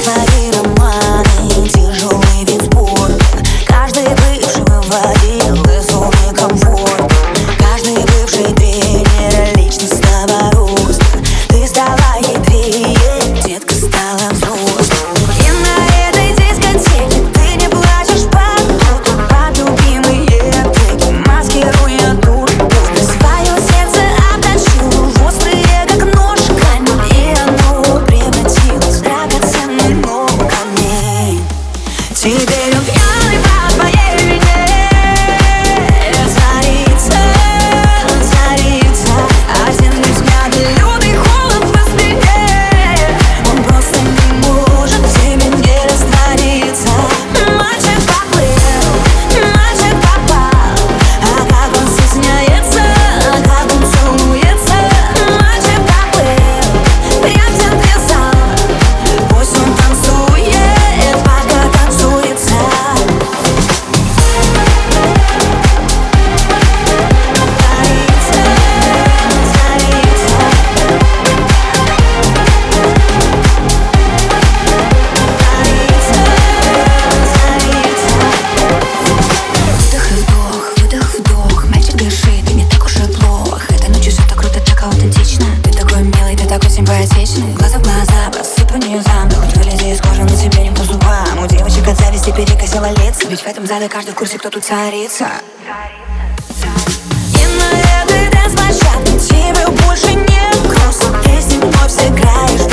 твои романы, тяжелый вид спорта. Каждый бывший выводил из зоны комфорта. Каждый бывший тренер личностного роста. Ты стала хитрее, детка стала взрослой. И на этой дискотеке ты не плачешь под любимые треки, маскируя дурку. Свое сердце обточил в острые, как нож, камень, и оно превратилось в драгоценный, но камень. Теперь он пьяный по твоей вине зарится, один взгляд и лютый холод по спине. Он просто не может в тебе не раствориться. Мальчик поплыл, мальчик попал, а как он стесняется, а как он целуется. Мальчик поплыл, прям в центре зала, пусть он танцует, пока танцуется. Выдох-вдох, мальчик дышит, и не так уж и плохо. Этой ночью все так круто, так аутентично. Ты такой милый, ты такой симпатичный. Глаза в глаза, посыпь низам. Да хоть вылези из кожи, но тебе никто зубам. У девочек от зависти перекосило лица, ведь в этом зале каждый в курсе, кто тут царица. И на этой дэнс-площадке тебе больше не грустно. Ты с ним вновь сыграешь